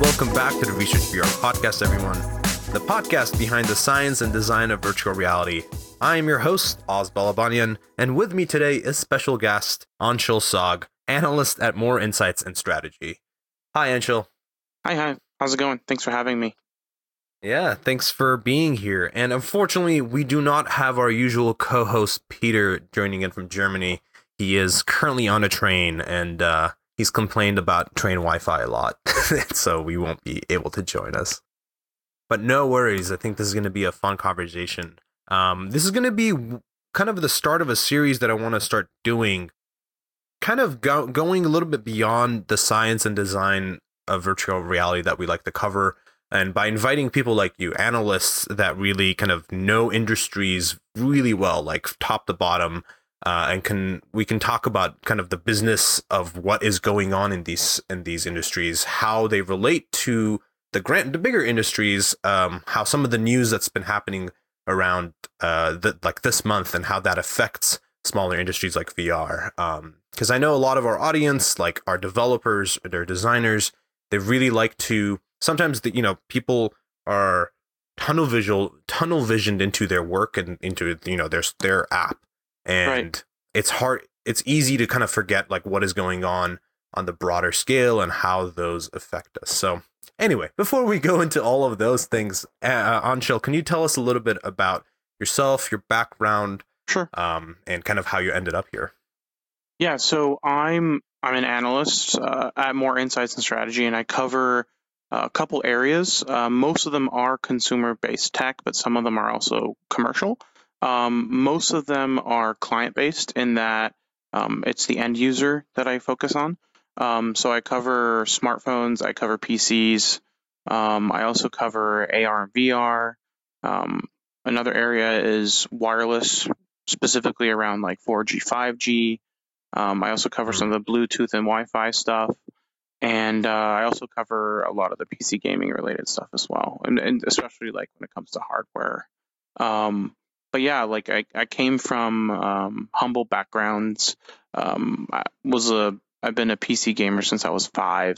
welcome back to the Research VR podcast, everyone. The podcast behind the science and design of virtual reality. I am your host, Oz Balabanyan, and with me today is special guest Anshul Sag, analyst at More Insights and Strategy. Hi, Anshul. Hi. How's it going? Thanks for having me. Yeah, thanks for being here. And unfortunately, we do not have our usual co-host Peter joining in from Germany. He is currently on a train, and he's complained about train Wi-Fi a lot, so we won't be able to join us. But no worries. I think this is going to be a fun conversation. This is going to be kind of the start of a series that I want to start doing, kind of going a little bit beyond the science and design of virtual reality that we like to cover. And by inviting people like you, analysts that really kind of know industries really well, like top to bottom, and we can talk about kind of the business of what is going on in these industries, how they relate to the bigger industries, how some of the news that's been happening around like this month and how that affects smaller industries like VR. Because I know a lot of our audience, like our developers, their designers, they really like to. Sometimes people are tunnel visioned into their work and into their app, and Right. It's hard. It's easy to kind of forget like what is going on the broader scale and how those affect us. So anyway, before we go into all of those things, Anshul, can you tell us a little bit about yourself, your background, Sure. and kind of how you ended up here? Yeah. So I'm an analyst at More Insights and Strategy, and I cover a couple areas. Most of them are consumer-based tech, but some of them are also commercial. Most of them are client-based in that it's the end user that I focus on. So I cover smartphones, I cover PCs, I also cover AR and VR. Another area is wireless, specifically around like 4G, 5G. I also cover some of the Bluetooth and Wi-Fi stuff. And I also cover a lot of the PC gaming related stuff as well, and especially like when it comes to hardware. But yeah, like I came from humble backgrounds. I've been a PC gamer since I was 5.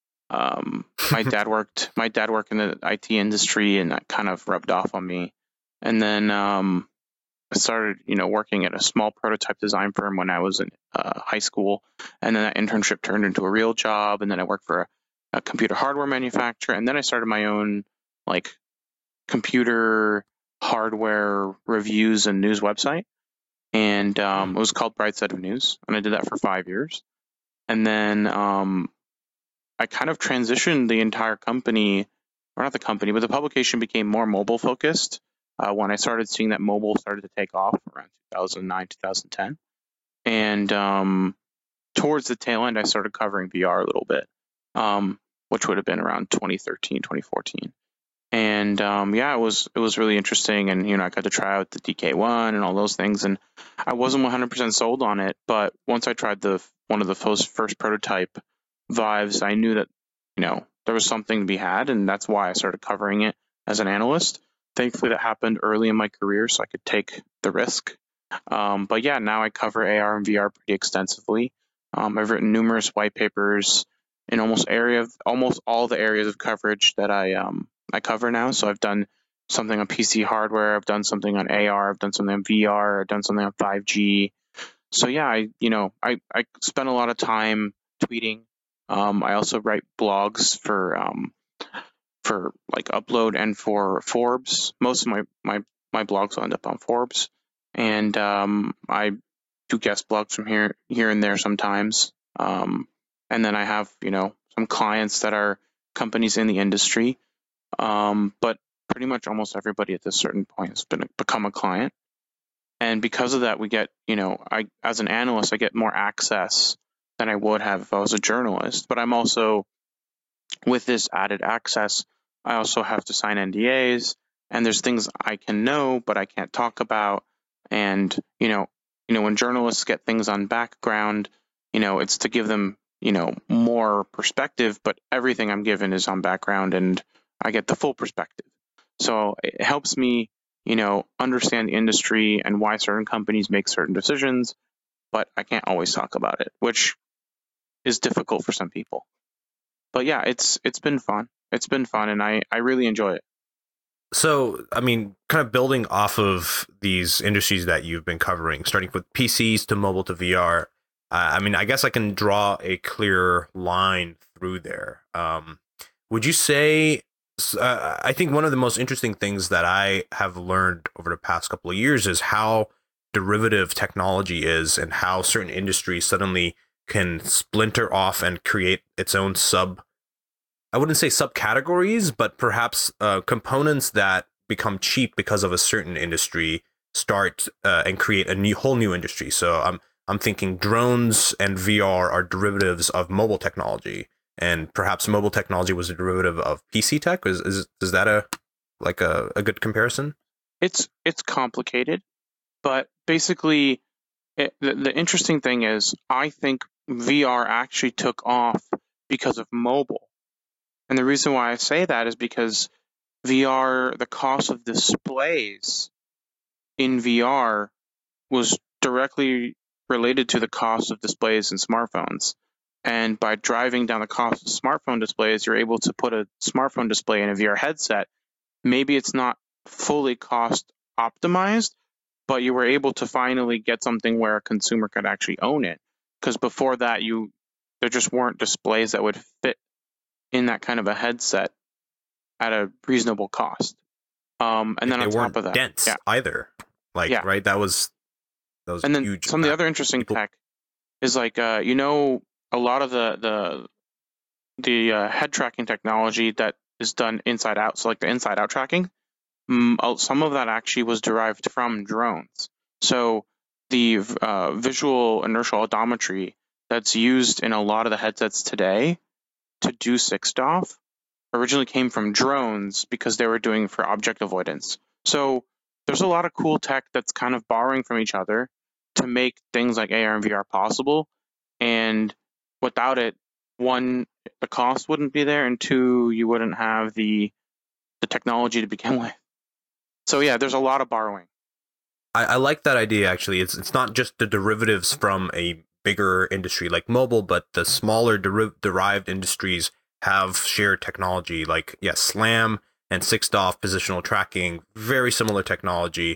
My dad worked in the IT industry, and that kind of rubbed off on me. And then I started, working at a small prototype design firm when I was in high school, and then that internship turned into a real job, and then I worked for a computer hardware manufacturer, and then I started my own like computer hardware reviews and news website, and it was called Bright Side of News, and I did that for 5 years, and then I kind of transitioned the entire company, or not the company, but the publication became more mobile focused. When I started seeing that mobile started to take off around 2009, 2010. And towards the tail end, I started covering VR a little bit, which would have been around 2013, 2014. And yeah, it was really interesting. And, I got to try out the DK1 and all those things. And I wasn't 100% sold on it. But once I tried one of the first prototype Vives, I knew that, there was something to be had. And that's why I started covering it as an analyst. Thankfully, that happened early in my career, so I could take the risk. But yeah, now I cover AR and VR pretty extensively. I've written numerous white papers in almost all the areas of coverage that I cover now. So I've done something on PC hardware, I've done something on AR, I've done something on VR, I've done something on 5G. So yeah, I spend a lot of time tweeting. I also write blogs for like Upload and for Forbes. Most of my blogs will end up on Forbes, and I do guest blogs from here and there sometimes. And then I have some clients that are companies in the industry, but pretty much almost everybody at this certain point has become a client. And because of that, we get as an analyst, I get more access than I would have if I was a journalist. But I'm also, with this added access, I also have to sign NDAs, and there's things I can know but I can't talk about. And when journalists get things on background, it's to give them more perspective, but everything I'm given is on background, and I get the full perspective. So it helps me understand the industry and why certain companies make certain decisions, but I can't always talk about it, which is difficult for some people. But yeah, it's been fun. It's been fun, and I really enjoy it. So, I mean, kind of building off of these industries that you've been covering, starting with PCs to mobile to VR. I mean, I guess I can draw a clear line through there. Would you say? I think one of the most interesting things that I have learned over the past couple of years is how derivative technology is, and how certain industries suddenly can splinter off and create its own I wouldn't say subcategories, but perhaps components that become cheap because of a certain industry start and create a whole new industry. So I'm thinking drones and VR are derivatives of mobile technology, and perhaps mobile technology was a derivative of PC tech. Is that a good comparison? It's complicated, but basically, the interesting thing is, I think VR actually took off because of mobile. And the reason why I say that is because VR, the cost of displays in VR was directly related to the cost of displays in smartphones. And by driving down the cost of smartphone displays, you're able to put a smartphone display in a VR headset. Maybe it's not fully cost optimized, but you were able to finally get something where a consumer could actually own it. Because before that, there just weren't displays that would fit in that kind of a headset at a reasonable cost. And then They on top weren't of that, dense yeah, either. yeah. Right, that was And then huge. some of the other interesting People, tech is like, a lot of the head tracking technology that is done inside out. So like the inside out tracking, some of that actually was derived from drones. So the visual inertial odometry that's used in a lot of the headsets today to do 6DoF originally came from drones because they were doing for object avoidance. So there's a lot of cool tech that's kind of borrowing from each other to make things like AR and VR possible. And without it, one, the cost wouldn't be there, and two, you wouldn't have the technology to begin with. So yeah, there's a lot of borrowing. I like that idea actually. It's not just the derivatives from a bigger industry like mobile, but the smaller derived industries have shared technology. Like yes, SLAM and 6DoF positional tracking, very similar technology.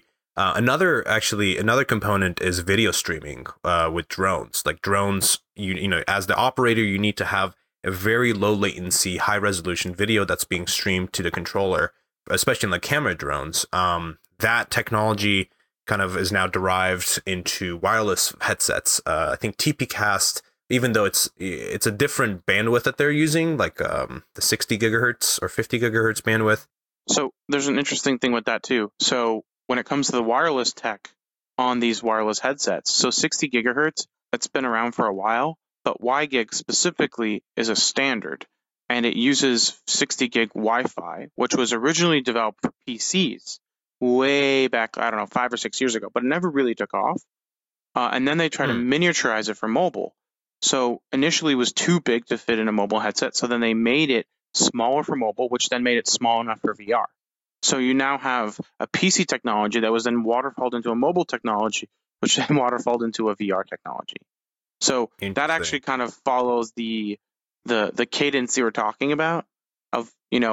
Another component is video streaming with drones. Like drones, you know, as the operator, you need to have a very low latency, high resolution video that's being streamed to the controller, especially in the camera drones. That technology kind of is now derived into wireless headsets. I think TPcast, even though it's a different bandwidth that they're using, like the 60 gigahertz or 50 gigahertz bandwidth. So there's an interesting thing with that too. So when it comes to the wireless tech on these wireless headsets, so 60 gigahertz, that's been around for a while, but WiGig specifically is a standard, and it uses 60 gig Wi-Fi, which was originally developed for PCs way back, I don't know, 5 or 6 years ago, but it never really took off. And then they tried to miniaturize it for mobile. So initially it was too big to fit in a mobile headset, so then they made it smaller for mobile, which then made it small enough for VR. So you now have a PC technology that was then waterfalled into a mobile technology, which then waterfalled into a VR technology. So that actually kind of follows the cadence you were talking about of,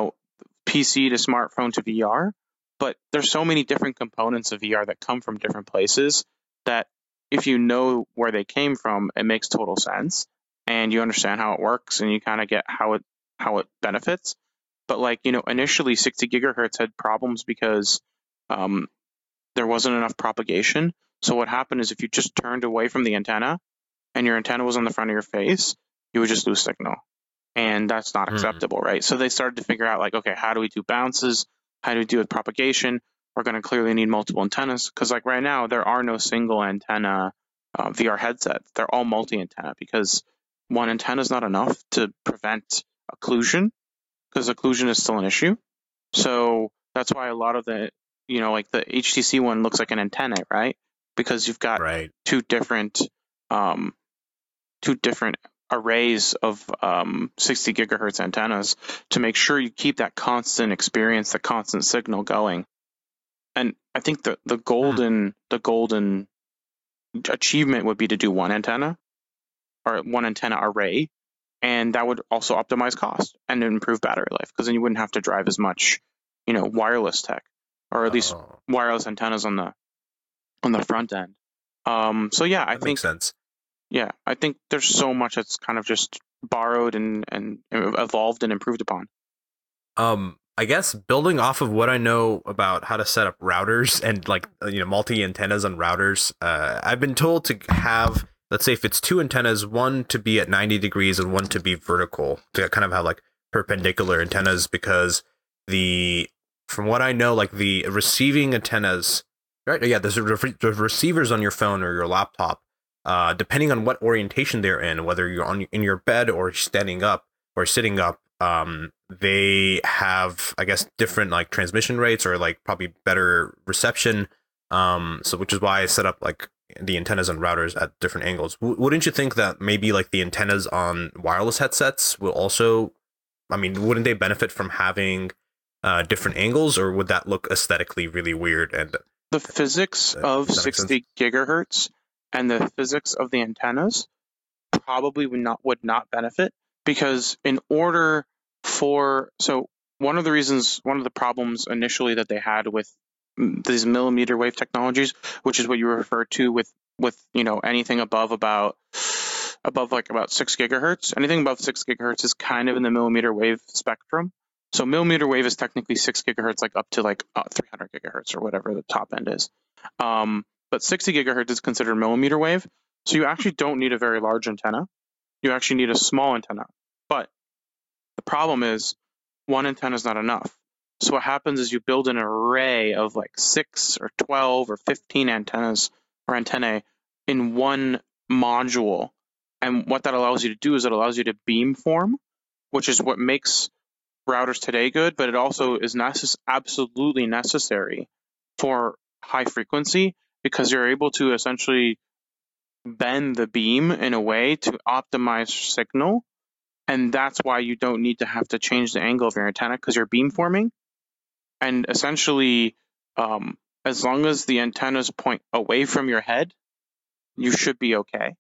PC to smartphone to VR. But there's so many different components of VR that come from different places that if you know where they came from, it makes total sense, and you understand how it works, and you kind of get how it benefits. But initially 60 gigahertz had problems because there wasn't enough propagation. So what happened is if you just turned away from the antenna and your antenna was on the front of your face, you would just lose signal. And that's not acceptable, right? So they started to figure out like, okay, how do we do bounces? How do we do with propagation? We're going to clearly need multiple antennas because like right now, there are no single antenna VR headsets. They're all multi-antenna because one antenna is not enough to prevent occlusion because occlusion is still an issue. So that's why a lot of the, like the HTC one looks like an antenna, right? Because you've got two different arrays of 60 gigahertz antennas to make sure you keep that constant experience, the constant signal going. And I think the golden achievement would be to do one antenna or one antenna array. and that would also optimize cost and improve battery life, because then you wouldn't have to drive as much, wireless tech, or at least Oh, wireless antennas on the front end. So yeah, that makes sense. I think there's so much that's kind of just borrowed and evolved and improved upon. I guess building off of what I know about how to set up routers and like multi antennas on routers, I've been told to have, let's say if it's two antennas, one to be at 90 degrees and one to be vertical, to kind of have like perpendicular antennas, because from what I know, like the receiving antennas, right? Yeah, there's the receivers on your phone or your laptop, depending on what orientation they're in, whether you're in your bed or standing up or sitting up, they have, I guess, different like transmission rates or like probably better reception. So which is why I set up like the antennas on routers at different angles. Wouldn't you think that maybe like the antennas on wireless headsets will also, I mean, wouldn't they benefit from having different angles, or would that look aesthetically really weird? And The physics of does that make sense? 60 gigahertz and the physics of the antennas probably would not benefit, because in order one of the problems initially that they had with these millimeter wave technologies, which is what you refer to with anything above about 6 gigahertz. Anything above 6 gigahertz is kind of in the millimeter wave spectrum. So millimeter wave is technically 6 gigahertz, like up to 300 gigahertz or whatever the top end is. But 60 gigahertz is considered millimeter wave. So you actually don't need a very large antenna. You actually need a small antenna. But the problem is one antenna is not enough. So what happens is you build an array of like 6 or 12 or 15 antennas or antennae in one module. And what that allows you to do is it allows you to beamform, which is what makes routers today good, but it also is absolutely necessary for high frequency, because you're able to essentially bend the beam in a way to optimize signal. And that's why you don't need to have to change the angle of your antenna, because you're beamforming. And essentially, as long as the antennas point away from your head, you should be okay.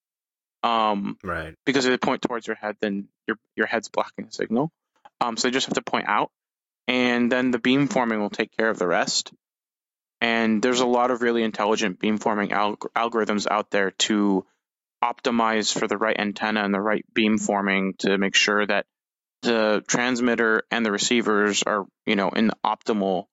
Right. Because if they point towards your head, then your head's blocking the signal. So you just have to point out, and then the beamforming will take care of the rest. And there's a lot of really intelligent beamforming algorithms out there to optimize for the right antenna and the right beamforming to make sure that the transmitter and the receivers are, in the optimal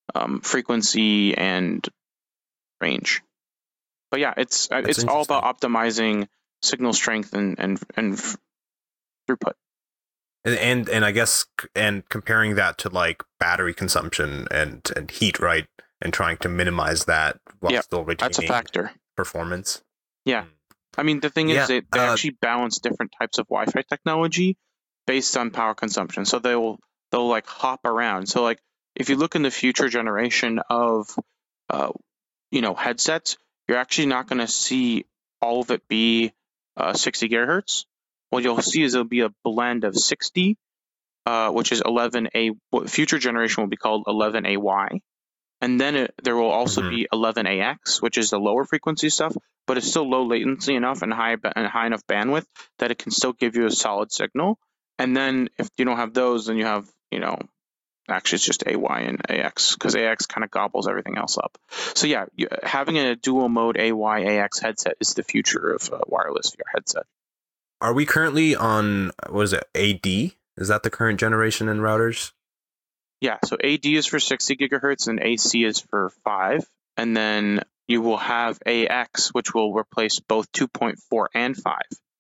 frequency and range. But yeah, it's all about optimizing signal strength and throughput. And I guess and comparing that to like battery consumption and heat, right? And trying to minimize that while still retaining that's a factor. Performance. Yeah. I mean, the thing is they actually balance different types of Wi-Fi technology based on power consumption. So they'll like hop around. So like if you look in the future generation of headsets, you're actually not going to see all of it be 60 gigahertz. What you'll see is it'll be a blend of 60, which is 11A. What future generation will be called 11AY. And then there will also be 11AX, which is the lower frequency stuff, but it's still low latency enough and high enough bandwidth that it can still give you a solid signal. And then if you don't have those, then you have, actually it's just AY and AX, because AX kind of gobbles everything else up. So yeah, having a dual mode AY-AX headset is the future of wireless VR headset. Are we currently on, what is it, AD? Is that the current generation in routers? Yeah, so AD is for 60 gigahertz and AC is for 5. And then you will have AX, which will replace both 2.4 and 5.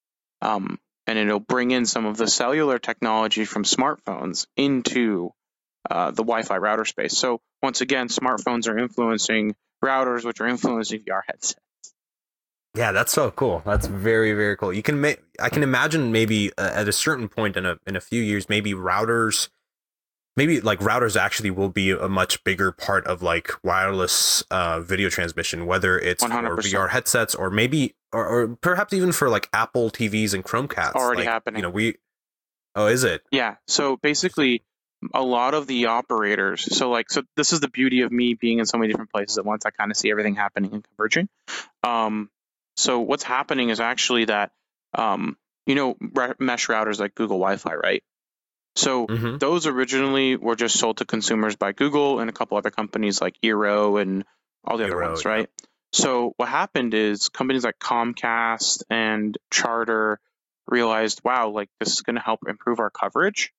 And it'll bring in some of the cellular technology from smartphones into the Wi-Fi router space. So once again, smartphones are influencing routers, which are influencing VR headsets. Yeah, that's so cool. That's very, very cool. I can imagine maybe at a certain point in a few years, maybe routers actually will be a much bigger part of like wireless video transmission, whether it's 100%. For VR headsets or maybe or perhaps even for like Apple TVs and Chromecast. Already happening. Is it? Yeah. So basically, a lot of the operators. So this is the beauty of me being in so many different places at once. I kind of see everything happening and converging. So what's happening is actually that mesh routers like Google Wi-Fi, right? So Mm-hmm. those originally were just sold to consumers by Google and a couple other companies like Eero and all the other ones, right? Yep. So what happened is companies like Comcast and Charter realized, wow, like this is going to help improve our coverage.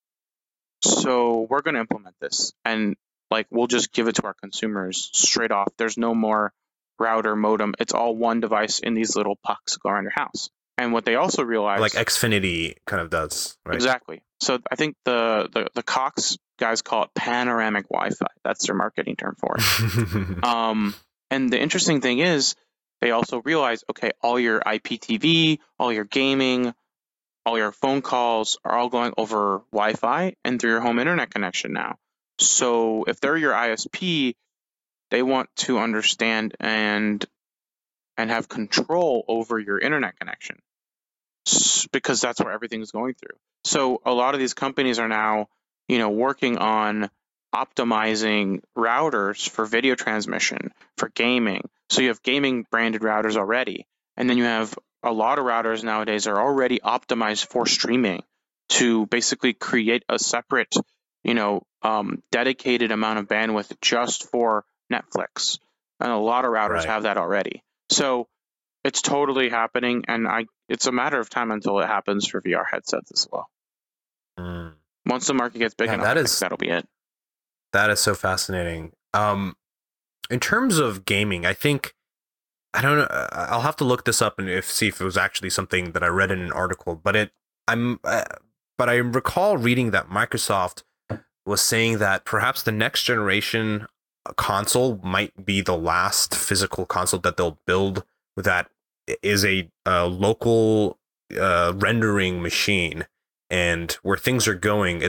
So we're going to implement this, and like we'll just give it to our consumers straight off. There's no more router modem. It's all one device in these little pucks that go around your house. And what they also realized, Like Xfinity kind of does, right? exactly. So I think the Cox guys call it panoramic Wi-Fi. That's their marketing term for it. And the interesting thing is, they also realize, okay, all your IPTV, all your gaming, all your phone calls are all going over Wi-Fi and through your home internet connection now. So if they're your ISP, they want to understand and have control over your internet connection, because that's where everything's going through. So a lot of these companies are now, working on optimizing routers for video transmission, for gaming. So you have gaming branded routers already, and then you have a lot of routers nowadays are already optimized for streaming to basically create a separate, dedicated amount of bandwidth just for Netflix. And a lot of routers have that already. So it's totally happening, and it's a matter of time until it happens for VR headsets as well. Once the market gets big enough, I think that'll be it. That is so fascinating. In terms of gaming, I think, I don't know, I'll have to look this up and see if it was actually something that I read in an article, but I recall reading that Microsoft was saying that perhaps the next generation console might be the last physical console that they'll build that is a local rendering machine. And where things are going,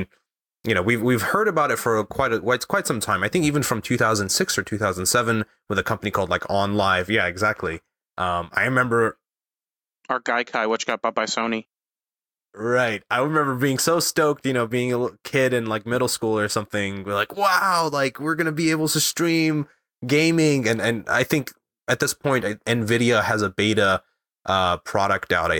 we've heard about it for quite some time. I think even from 2006 or 2007 with a company called like OnLive. Yeah, exactly. I remember our Gaikai, which got bought by Sony. Right. I remember being so stoked, being a little kid in like middle school or something. We're like, wow, like we're going to be able to stream gaming. And I think at this point, NVIDIA has a beta product out,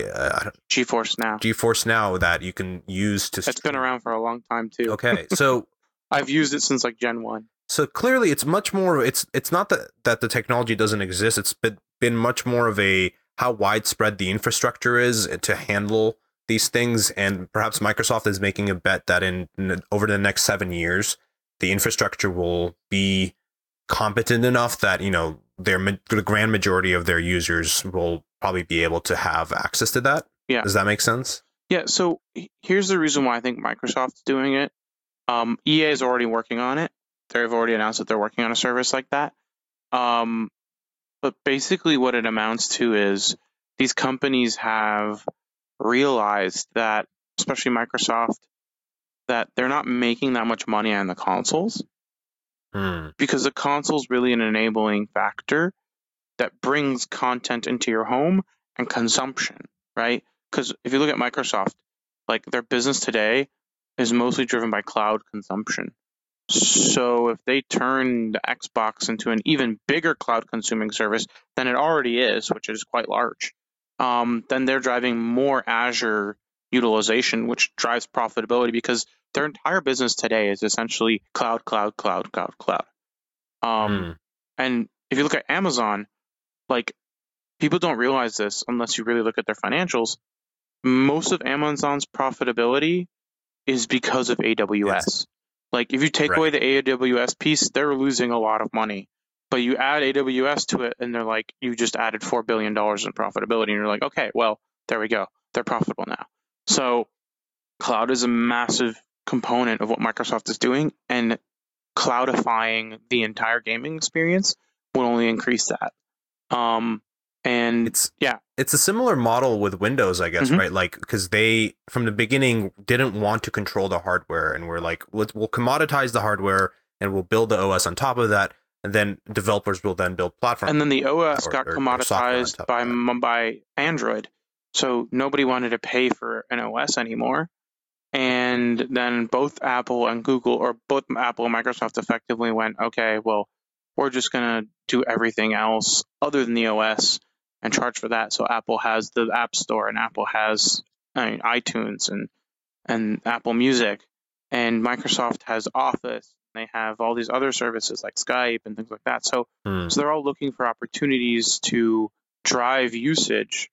GeForce Now that you can use to stream. It's been around for a long time too. Okay. So I've used it since like Gen 1. So clearly it's much more, it's not that the technology doesn't exist. It's been much more of a how widespread the infrastructure is to handle these things, and perhaps Microsoft is making a bet that over the next 7 years, the infrastructure will be competent enough that the grand majority of their users will probably be able to have access to that. Yeah, does that make sense? Yeah. So here's the reason why I think Microsoft's doing it. EA is already working on it. They've already announced that they're working on a service like that. But basically, what it amounts to is these companies have realized that, especially Microsoft, that they're not making that much money on the consoles, because the console's really an enabling factor that brings content into your home and consumption, right? Because if you look at Microsoft, like their business today is mostly driven by cloud consumption. So if they turn the Xbox into an even bigger cloud consuming service than it already is, which is quite large, then they're driving more Azure utilization, which drives profitability, because their entire business today is essentially cloud. And if you look at Amazon, like people don't realize this unless you really look at their financials. Most of Amazon's profitability is because of AWS. Yes. Like if you take away the AWS piece, they're losing a lot of money. But you add AWS to it, and they're like, you just added $4 billion in profitability. And you're like, okay, well, there we go. They're profitable now. So cloud is a massive component of what Microsoft is doing, and cloudifying the entire gaming experience will only increase that. And it's a similar model with Windows, I guess, right? Like, because they from the beginning didn't want to control the hardware, and we're like, we'll commoditize the hardware and we'll build the OS on top of that, and then developers will then build platforms. And then the OS got commoditized by Android, so nobody wanted to pay for an OS anymore. And then both Apple and Google, or both Apple and Microsoft, effectively went, okay, well, we're just gonna do everything else other than the OS and charge for that. So Apple has the App Store, and Apple has iTunes and Apple Music, and Microsoft has Office. They have all these other services like Skype and things like that. So they're all looking for opportunities to drive usage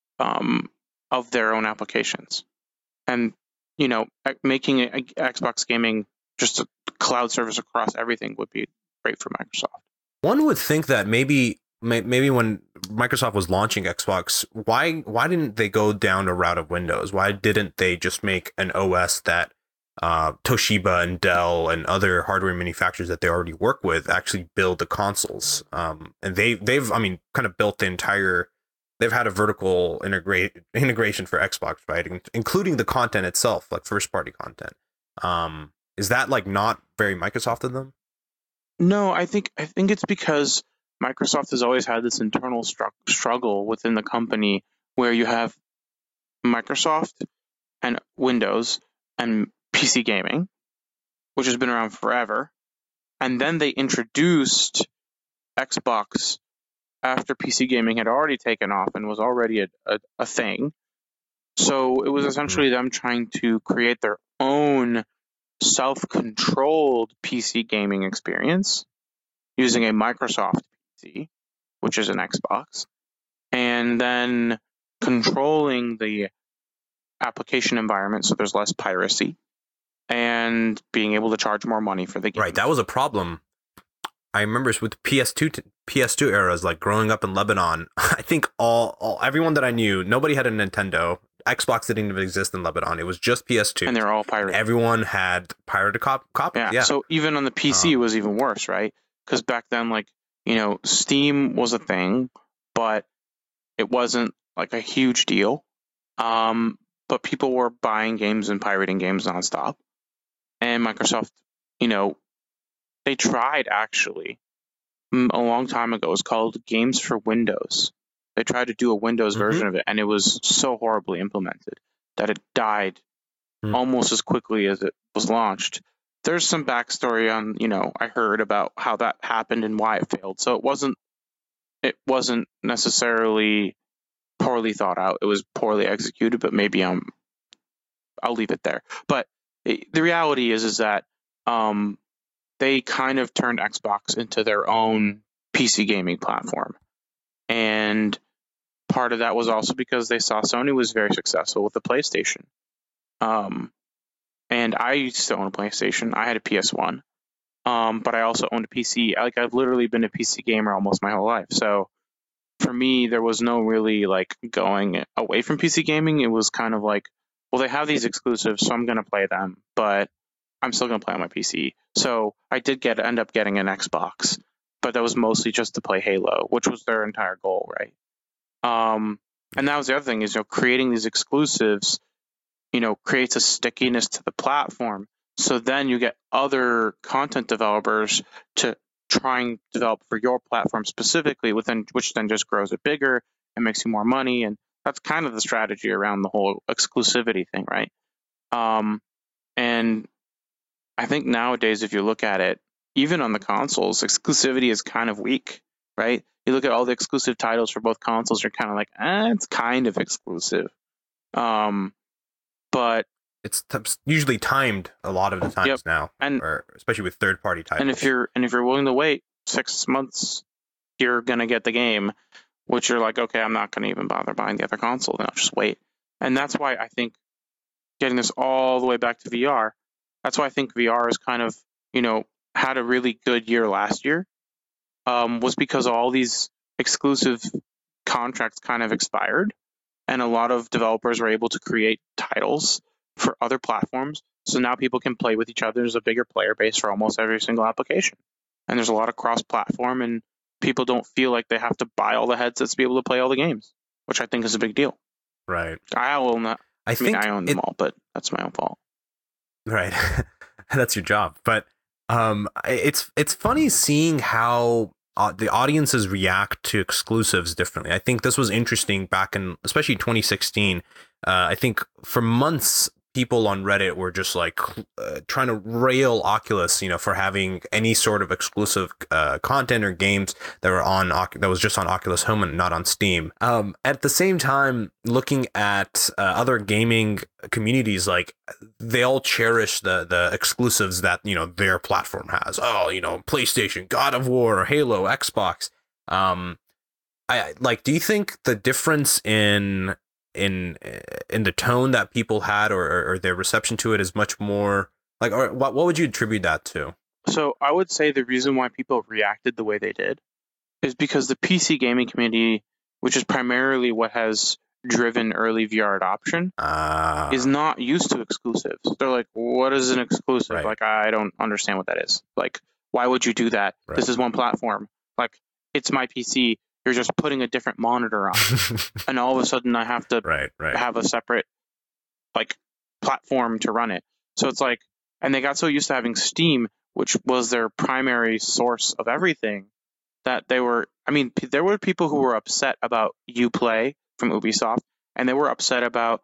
of their own applications, and making Xbox gaming just a cloud service across everything would be great for Microsoft. One would think that maybe when Microsoft was launching Xbox, why didn't they go down a route of Windows? Why didn't they just make an OS that Toshiba and Dell and other hardware manufacturers that they already work with actually build the consoles? And they've kind of built the entire. They've had a vertical integration for Xbox, right, including the content itself, like first party content. Is that like not very Microsoft of them? No, I think it's because Microsoft has always had this internal struggle within the company where you have Microsoft and Windows and PC gaming, which has been around forever, and then they introduced Xbox after PC gaming had already taken off and was already a thing. So it was essentially them trying to create their own self-controlled PC gaming experience using a Microsoft PC, which is an Xbox, and then controlling the application environment so there's less piracy and being able to charge more money for the game. Right, that was a problem. I remember with PS2 eras, like growing up in Lebanon, I think everyone that I knew, nobody had a Nintendo. Xbox didn't even exist in Lebanon. It was just PS2. And they're all pirated. Everyone had pirated copies. Yeah. So even on the PC, it was even worse, right? Because back then, Steam was a thing, but it wasn't like a huge deal. But people were buying games and pirating games nonstop. And Microsoft, they tried actually a long time ago. It was called Games for Windows. They tried to do a Windows version of it, and it was so horribly implemented that it died almost as quickly as it was launched. There's some backstory on, I heard about how that happened and why it failed. So it wasn't necessarily poorly thought out. It was poorly executed, but maybe I'll leave it there. But the reality is that they kind of turned Xbox into their own PC gaming platform. And part of that was also because they saw Sony was very successful with the PlayStation. And I used to own a PlayStation. I had a PS1. But I also owned a PC. I've literally been a PC gamer almost my whole life. So for me, there was no really going away from PC gaming. It was kind of like, well, they have these exclusives, so I'm going to play them, but I'm still going to play on my PC. So I did end up getting an Xbox, but that was mostly just to play Halo, which was their entire goal, right? And that was the other thing is, creating these exclusives, creates a stickiness to the platform. So then you get other content developers to try and develop for your platform specifically, which then just grows it bigger and makes you more money. And that's kind of the strategy around the whole exclusivity thing, right? And I think nowadays, if you look at it, even on the consoles, exclusivity is kind of weak, right? You look at all the exclusive titles for both consoles, you're kind of like, it's kind of exclusive. But it's usually timed a lot of the times now, or especially with third-party titles. And if you're willing to wait 6 months, you're gonna get the game, which you're like, okay, I'm not gonna even bother buying the other console. Then I'll just wait. And that's why I think getting this all the way back to VR. That's why I think VR is kind of had a really good year last year. Was because all these exclusive contracts kind of expired, and a lot of developers were able to create titles for other platforms. So now people can play with each other. There's a bigger player base for almost every single application. And there's a lot of cross-platform, and people don't feel like they have to buy all the headsets to be able to play all the games, which I think is a big deal. Right. I will not. I own them all, but that's my own fault. Right. That's your job. But it's funny seeing how the audiences react to exclusives differently. I think this was interesting back in, especially 2016. I think for months, people on Reddit were just like trying to rail Oculus, for having any sort of exclusive content or games that were that was just on Oculus Home and not on Steam. At the same time, looking at other gaming communities, like they all cherish the exclusives that their platform has. Oh, PlayStation, God of War, Halo, Xbox. Do you think the difference in the tone that people had or their reception to it is much more like, or what would you attribute that to? So I would say the reason why people reacted the way they did is because the PC gaming community, which is primarily what has driven early VR adoption, is not used to exclusives. They're like, what is an exclusive? Right. Like, I don't understand what that is. Like, why would you do that? Right. This is one platform. Like, it's my PC. You're just putting a different monitor on. And all of a sudden I have to have a separate like platform to run it. So it's like, and they got so used to having Steam, which was their primary source of everything, that there were people who were upset about Uplay from Ubisoft, and they were upset about,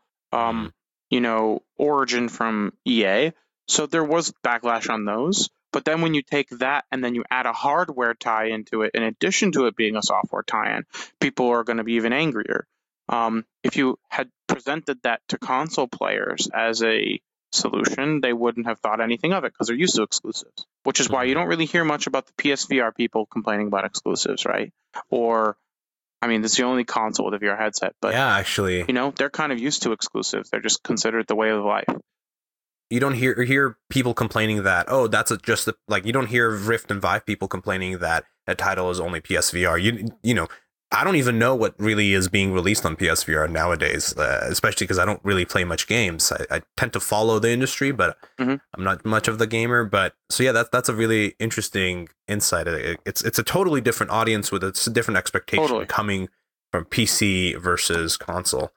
Origin from EA. So there was backlash on those. But then when you take that and then you add a hardware tie into it, in addition to it being a software tie-in, people are going to be even angrier. If you had presented that to console players as a solution, they wouldn't have thought anything of it because they're used to exclusives, which is why you don't really hear much about the PSVR people complaining about exclusives, right? Or, it's the only console with a VR headset, but yeah, actually, they're kind of used to exclusives. They're just considered the way of life. You don't hear people complaining that, oh, that's you don't hear Rift and Vive people complaining that a title is only PSVR. I don't even know what really is being released on PSVR nowadays, especially because I don't really play much games. I tend to follow the industry, but I'm not much of the gamer. But so yeah, that's a really interesting insight. It's a totally different audience with a different expectation coming from PC versus console.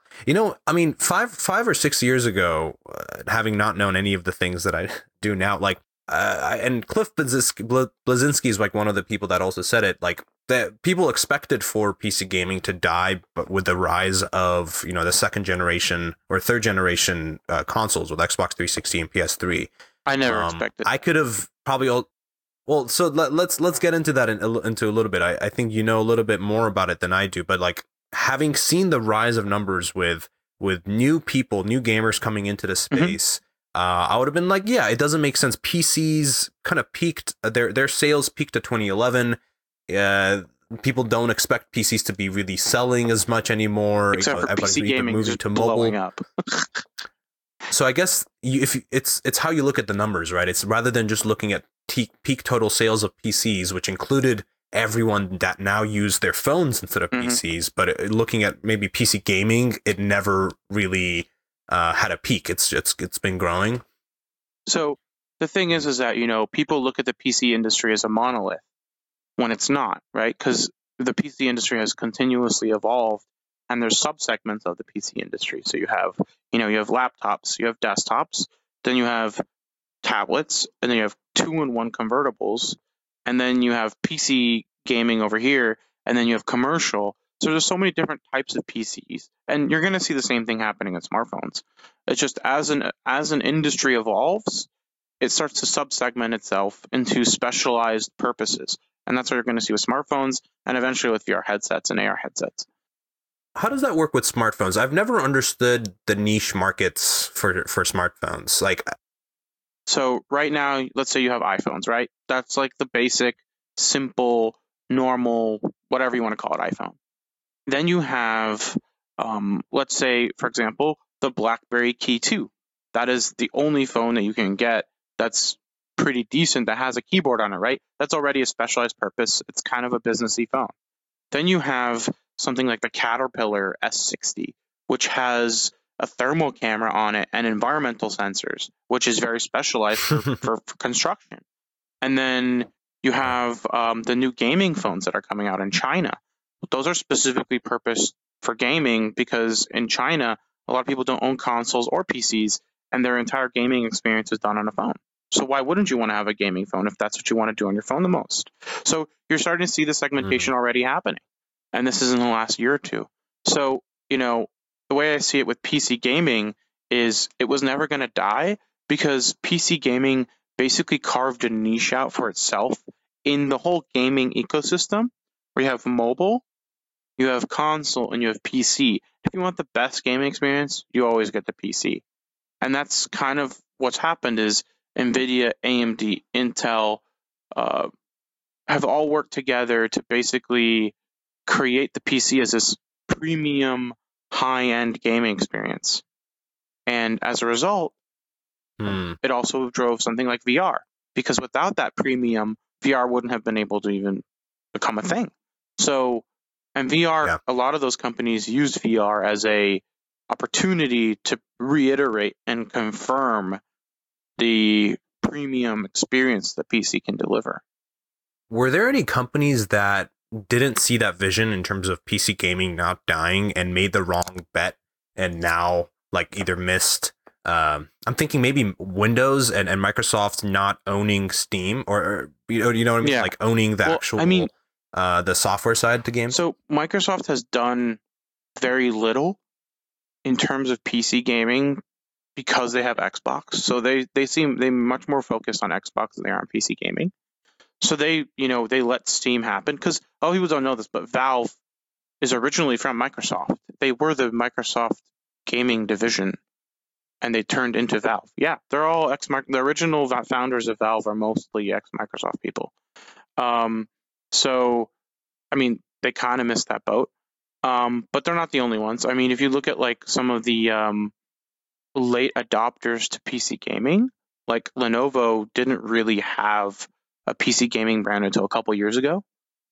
5 or 6 years ago, having not known any of the things that I do now, and Cliff Bleszinski is like one of the people that also said it, like that people expected for PC gaming to die, but with the rise of the second generation or third generation consoles with Xbox 360 and PS3. I never expected. I could have probably. Well, so let's get into that into a little bit. I think you know a little bit more about it than I do, but like having seen the rise of numbers with new people, new gamers coming into the space, I would have been like, yeah, it doesn't make sense. PCs kind of peaked, their sales peaked at 2011. People don't expect PCs to be really selling as much anymore. Except for PC gaming moving to mobile. Up. So I guess it's how you look at the numbers, right? It's rather than just looking at peak total sales of PCs, which included everyone that now use their phones instead of PCs, but looking at maybe PC gaming, it never really had a peak. It's been growing. So the thing is that people look at the PC industry as a monolith when it's not, right? Because the PC industry has continuously evolved, and there's subsegments of the PC industry. So you have laptops, you have desktops, then you have tablets, and then you have 2-in-1 convertibles, and then you have PC gaming over here, and then you have commercial. So there's so many different types of PCs, and you're going to see the same thing happening in smartphones. It's just as an industry evolves, it starts to subsegment itself into specialized purposes, and that's what you're going to see with smartphones, and eventually with VR headsets and AR headsets. How does that work with smartphones? I've never understood the niche markets for smartphones. So right now, let's say you have iPhones, right? That's like the basic, simple, normal, whatever you want to call it, iPhone. Then you have, let's say, for example, the BlackBerry Key 2. That is the only phone that you can get that's pretty decent, that has a keyboard on it, right? That's already a specialized purpose. It's kind of a businessy phone. Then you have something like the Caterpillar S60, which has a thermal camera on it and environmental sensors, which is very specialized for construction. And then you have the new gaming phones that are coming out in China. Those are specifically purposed for gaming because in China, a lot of people don't own consoles or PCs, and their entire gaming experience is done on a phone. So why wouldn't you want to have a gaming phone if that's what you want to do on your phone the most? So you're starting to see the segmentation already happening. And this is in the last year or two. So, the way I see it with PC gaming is it was never going to die because PC gaming basically carved a niche out for itself in the whole gaming ecosystem, where you have mobile, you have console, and you have PC. If you want the best gaming experience, you always get the PC. And that's kind of what's happened is NVIDIA, AMD, Intel have all worked together to basically create the PC as this premium, high-end gaming experience. And as a result, it also drove something like VR, because without that premium, VR wouldn't have been able to even become a thing. So, and VR, a lot of those companies used VR as a opportunity to reiterate and confirm the premium experience that PC can deliver. Were there any companies that didn't see that vision in terms of PC gaming not dying and made the wrong bet and now like either missed? I'm thinking maybe Windows and Microsoft not owning Steam or you know what I mean? Yeah. Like owning the actual the software side to games. So Microsoft has done very little in terms of PC gaming because they have Xbox. So they much more focused on Xbox than they are on PC gaming. So they let Steam happen because people don't know this, but Valve is originally from Microsoft. They were the Microsoft gaming division, and they turned into Valve. Yeah, they're all the original founders of Valve are mostly ex-Microsoft people. So, I mean, they kind of missed that boat. But they're not the only ones. I mean, if you look at like some of the late adopters to PC gaming, like Lenovo didn't really have a PC gaming brand until a couple years ago.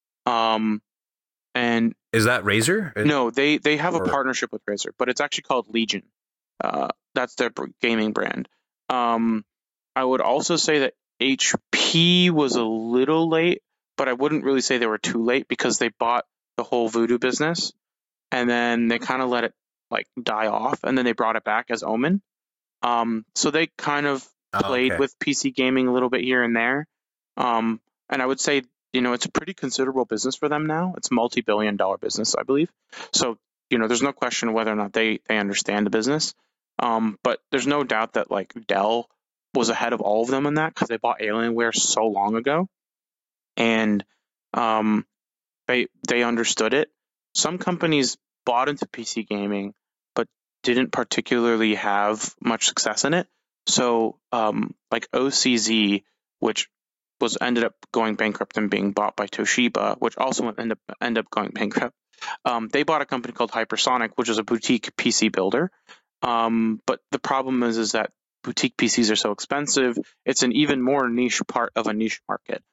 And is that Razer? No, they have a partnership with Razer, but it's actually called Legion. That's their gaming brand. I would also say that HP was a little late, but I wouldn't really say they were too late because they bought the whole Voodoo business and then they kind of let it like die off, and then they brought it back as Omen. So they kind of played with PC gaming a little bit here and there. And I would say, it's a pretty considerable business for them now. It's a multi-billion-dollar business, I believe. So, there's no question whether or not they understand the business. But there's no doubt that like Dell was ahead of all of them in that because they bought Alienware so long ago, and they understood it. Some companies bought into PC gaming, but didn't particularly have much success in it. So, like OCZ, which ended up going bankrupt and being bought by Toshiba, which also ended up going bankrupt. They bought a company called Hypersonic, which is a boutique PC builder. But the problem is that boutique PCs are so expensive. It's an even more niche part of a niche market.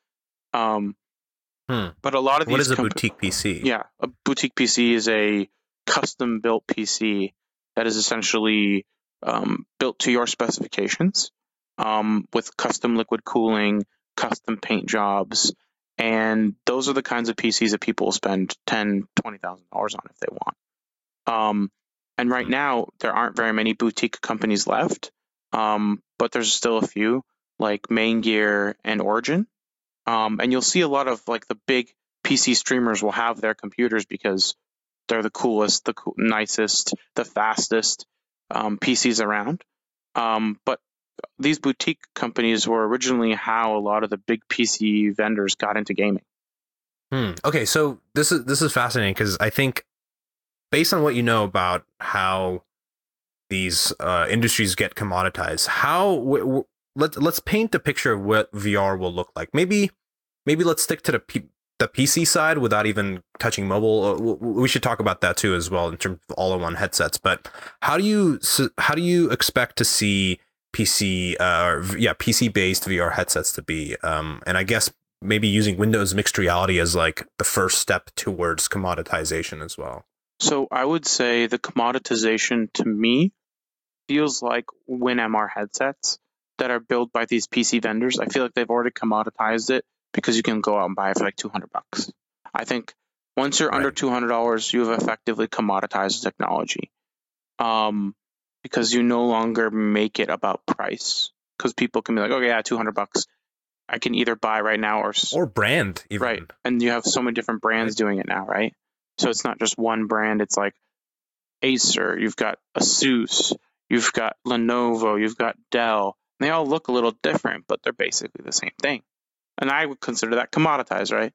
But a lot of these what is a boutique PC? Yeah, a boutique PC is a custom-built PC that is essentially built to your specifications, with custom liquid cooling, custom paint jobs, and those are the kinds of PCs that people will spend $10,000, $20,000 on if they want. And right now, there aren't very many boutique companies left, but there's still a few, like Maingear and Origin. And you'll see a lot of like the big PC streamers will have their computers because they're the coolest, nicest, the fastest PCs around. But these boutique companies were originally how a lot of the big PC vendors got into gaming. Okay, so this is fascinating because I think based on what you know about how these industries get commoditized, let's paint a picture of what VR will look like. Maybe let's stick to the PC side without even touching mobile. We should talk about that too as well in terms of all-in-one headsets. But how do you expect to see PC based VR headsets to be? And I guess maybe using Windows mixed reality as like the first step towards commoditization as well. So I would say the commoditization to me feels like WinMR headsets that are built by these PC vendors. I feel like they've already commoditized it because you can go out and buy it for like $200. I think once you're under $200, you have effectively commoditized the technology, because you no longer make it about price. Because people can be like, okay, yeah, $200. I can either buy right now or brand even. Right, and you have so many different brands doing it now, right? So it's not just one brand. It's like Acer. You've got Asus. you've got Lenovo, you've got Dell. They all look a little different, but they're basically the same thing. And I would consider that commoditized, right?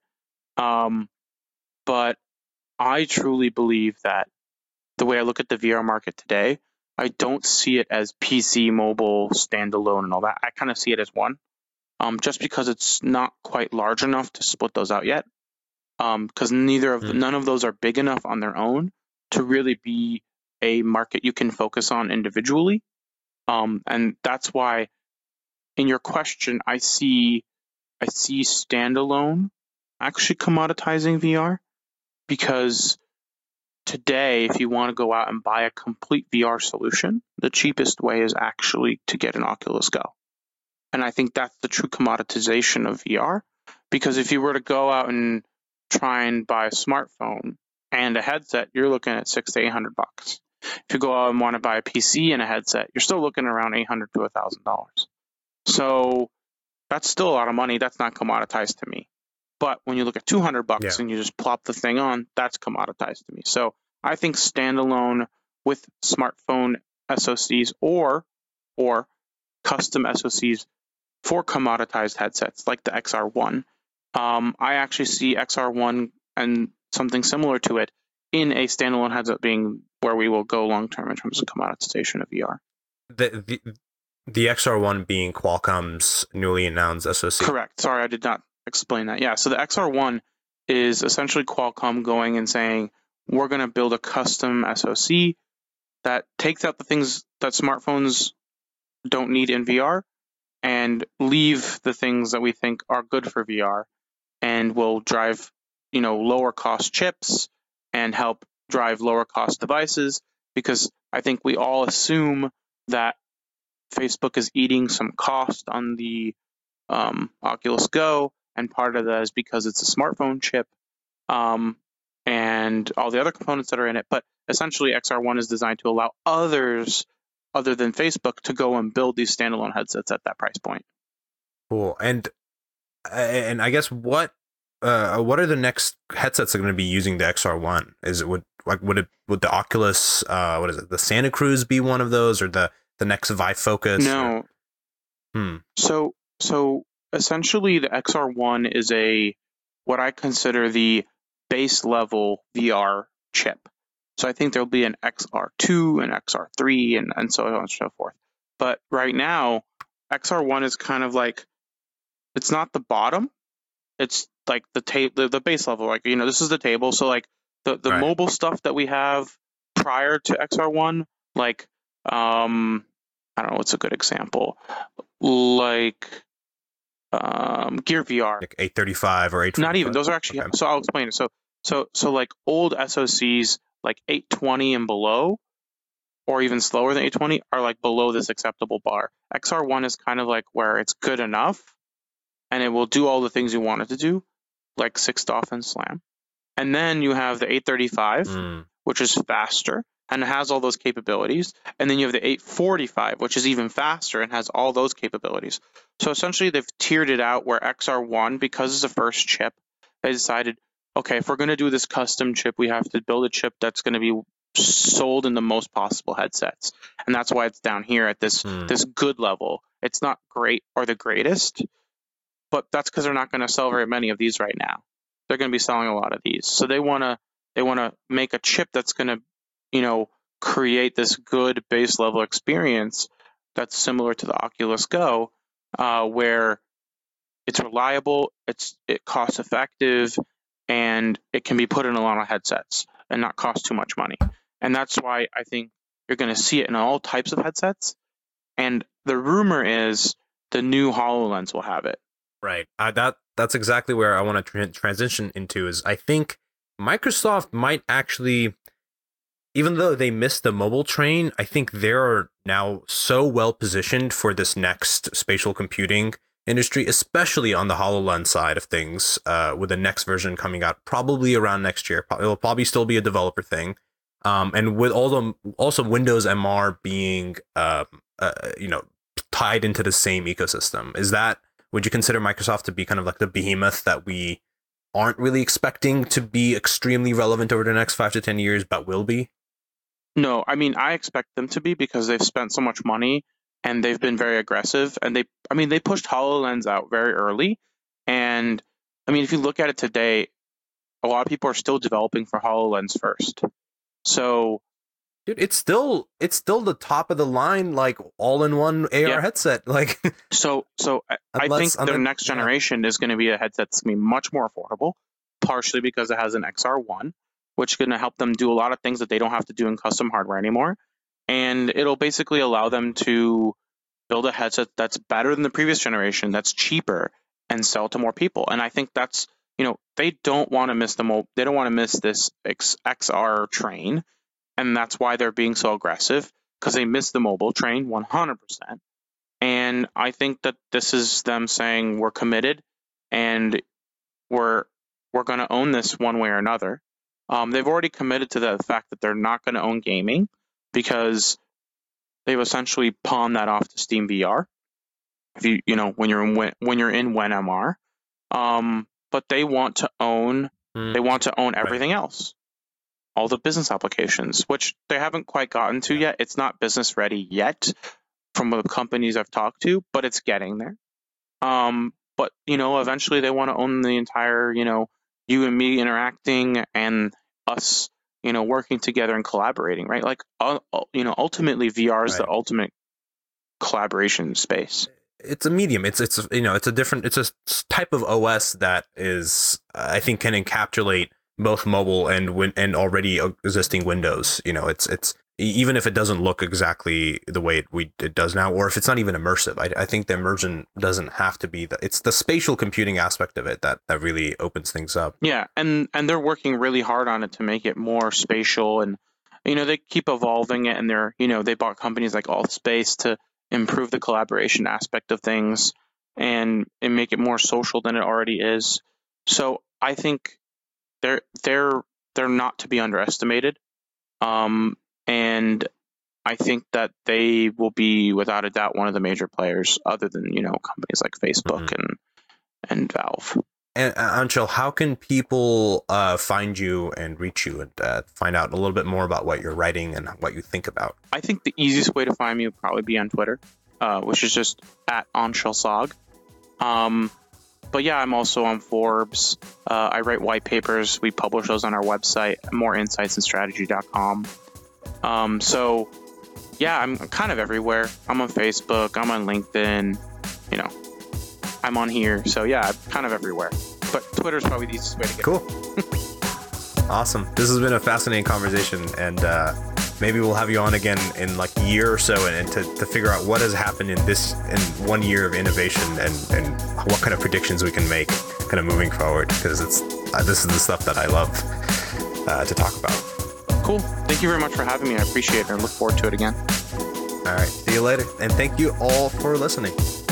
But I truly believe that the way I look at the VR market today, I don't see it as PC, mobile, standalone, and all that. I kind of see it as one, just because it's not quite large enough to split those out yet. Because none of those are big enough on their own to really be a market you can focus on individually. And that's why, in your question, I see standalone actually commoditizing VR, because today, if you want to go out and buy a complete VR solution, the cheapest way is actually to get an Oculus Go. And I think that's the true commoditization of VR, because if you were to go out and try and buy a smartphone and a headset, you're looking at $600 to $800. If you go out and want to buy a PC and a headset, you're still looking around $800 to $1,000. So that's still a lot of money. That's not commoditized to me. But when you look at $200 and you just plop the thing on, that's commoditized to me. So I think standalone with smartphone SoCs or custom SoCs for commoditized headsets like the XR1. I actually see XR1 and something similar to it in a standalone headset being where we will go long term in terms of commoditization of VR. The XR1 being Qualcomm's newly announced SoC. Correct. Sorry, I did not explain that. Yeah, so the XR1 is essentially Qualcomm going and saying, we're going to build a custom SoC that takes out the things that smartphones don't need in VR and leave the things that we think are good for VR, and will drive, lower cost chips and help drive lower cost devices, because I think we all assume that Facebook is eating some cost on the Oculus Go, and part of that is because it's a smartphone chip and all the other components that are in it. But essentially, XR1 is designed to allow others other than Facebook to go and build these standalone headsets at that price point. Cool. And I guess what are the next headsets that are going to be using the XR1? Would the Oculus the Santa Cruz be one of those, or the next Vive Focus? No. So essentially, the XR1 is what I consider the base level VR chip. So I think there'll be an XR2 and XR3 and so on and so forth. But right now, XR1 is kind of like, it's not the bottom. It's like the base level. Like, this is the table. So like the right. Mobile stuff that we have prior to XR1, like, I don't know, what's a good example? Like Gear VR. Like 835 or 825. Not even. Those are actually, okay. So I'll explain it. So like old SoCs, like 820 and below, or even slower than 820, are like below this acceptable bar. XR1 is kind of like where it's good enough, and it will do all the things you want it to do, like 6DoF and SLAM. And then you have the 835, which is faster and has all those capabilities. And then you have the 845, which is even faster and has all those capabilities. So essentially, they've tiered it out where XR1, because it's the first chip, they decided, okay, if we're going to do this custom chip, we have to build a chip that's going to be sold in the most possible headsets. And that's why it's down here at this good level. It's not great or the greatest, but that's because they're not going to sell very many of these right now. They're going to be selling a lot of these. So they want to make a chip that's going to, create this good base level experience that's similar to the Oculus Go, where it's reliable, it's cost effective, and it can be put in a lot of headsets and not cost too much money. And that's why I think you're going to see it in all types of headsets. And the rumor is the new HoloLens will have it. Right. That's exactly where I want to transition into. Is I think Microsoft might actually, even though they missed the mobile train, I think they're now so well positioned for this next spatial computing industry, especially on the HoloLens side of things, with the next version coming out probably around next year. It'll probably still be a developer thing. And with also Windows MR being, tied into the same ecosystem. Would you consider Microsoft to be kind of like the behemoth that we aren't really expecting to be extremely relevant over the next 5 to 10 years, but will be? No, I mean, I expect them to be because they've spent so much money and they've been very aggressive. And they pushed HoloLens out very early. And I mean, if you look at it today, a lot of people are still developing for HoloLens first. So, dude, it's still the top of the line, like all-in-one AR headset. Like, so I think their next generation is going to be a headset that's going to be much more affordable, partially because it has an XR1, which is going to help them do a lot of things that they don't have to do in custom hardware anymore. And it'll basically allow them to build a headset that's better than the previous generation, that's cheaper, and sell to more people. And I think that's, they don't want to miss they don't want to miss this XR train. And that's why they're being so aggressive, because they missed the mobile train 100%. And I think that this is them saying we're committed and we're going to own this one way or another. They've already committed to the fact that they're not going to own gaming because they've essentially pawned that off to Steam VR. If when you're in WinMR, but they want to own everything else, all the business applications, which they haven't quite gotten to yet. It's not business ready yet from the companies I've talked to, but it's getting there. But eventually they want to own the entire, you and me interacting and us, working together and collaborating, right? Like, ultimately VR is the ultimate collaboration space. It's a medium. It's a type of OS that is, I think, can encapsulate both mobile and already existing Windows. It's even if it doesn't look exactly the way it does now, or if it's not even immersive. I think the immersion doesn't have to be it's the spatial computing aspect of it that really opens things up. Yeah, and they're working really hard on it to make it more spatial, and they keep evolving it, and they bought companies like Altspace to improve the collaboration aspect of things and make it more social than it already is. So I think they're not to be underestimated. And I think that they will be, without a doubt, one of the major players, other than companies like Facebook and Valve. And Anshul, how can people find you and reach you and find out a little bit more about what you're writing and what you think about? I think the easiest way to find me would probably be on Twitter, which is just @AnshulSog. But yeah, I'm also on Forbes. I write white papers. We publish those on our website, moreinsightsandstrategy.com. So yeah, I'm kind of everywhere. I'm on Facebook. I'm on LinkedIn. I'm on here. So yeah, I'm kind of everywhere. But Twitter's probably the easiest way to get. Cool. Awesome. This has been a fascinating conversation, and maybe we'll have you on again in like a year or so, and to figure out what has happened in 1 year of innovation and what kind of predictions we can make kind of moving forward, because this is the stuff that I love to talk about. Cool. Thank you very much for having me. I appreciate it and look forward to it again. All right. See you later. And thank you all for listening.